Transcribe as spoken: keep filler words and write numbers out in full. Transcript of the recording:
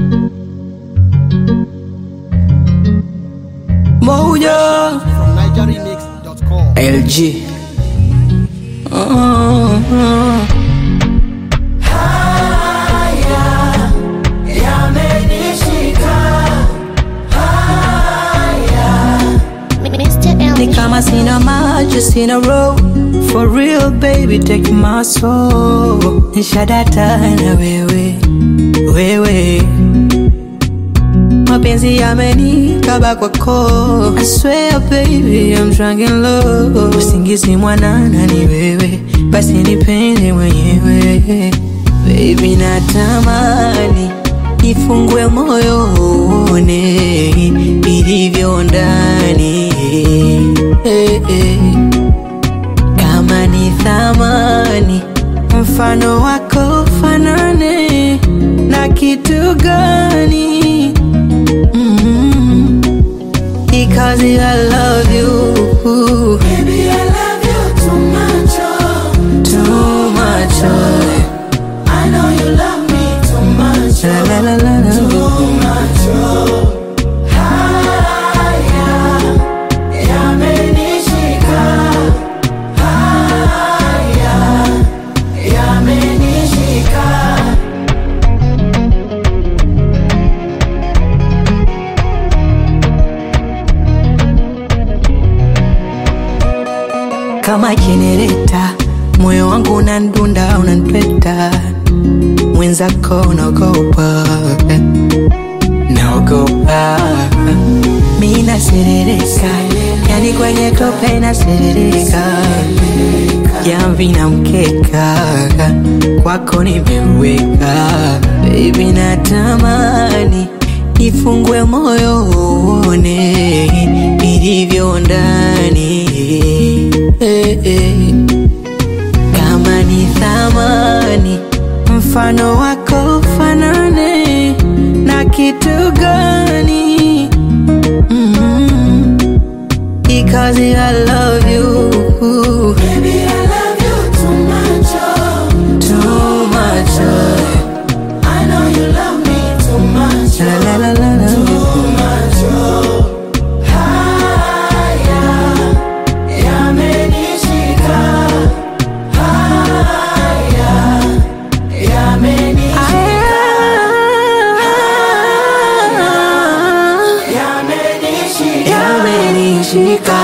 Mojo from niger remix dot com. L G. Oh, oh. Haya yamenishika, haya Ni kama sina maji, sina road. For real baby, take my soul. Nishadata na wewe, wewe. Mapenzi yamenikaba kwako. I swear baby, I'm drunk in love. Usingizi mwanana ni wewe, basi nipende mwenyewe. Baby natamani nifungue moyo uone ilivyo ndani, hey, hey. Kama ni thamani mfano wako fanane na kitu gani? Mm-hmm. Because I love you, baby, I love you too much, oh, too much, oh. I know you love me too much, La, la, la, la, la. too much, oh. Haya yamenishika, haya yamenishika. Kama jenereta, moyo wangu unandunda, unanipeta. Mwenzako unaogopa, naogopa. Mimi naserereka, yani kwenye tope naserereka. Jamvi na mkeka, kwako nimeweka. Baby natamani nifungue moyo uone ilivyo ndani, hey, hey. Kama ni thamani mfano wako fanane na kitu gani? Mm-hmm. Because I love you, Baby, I love you too much, oh, too much, oh. I know you love me too much, La, la, la, la, la. too much, oh. Haya yamenishika, haya yamenishika, yamenishika. Yamenishika.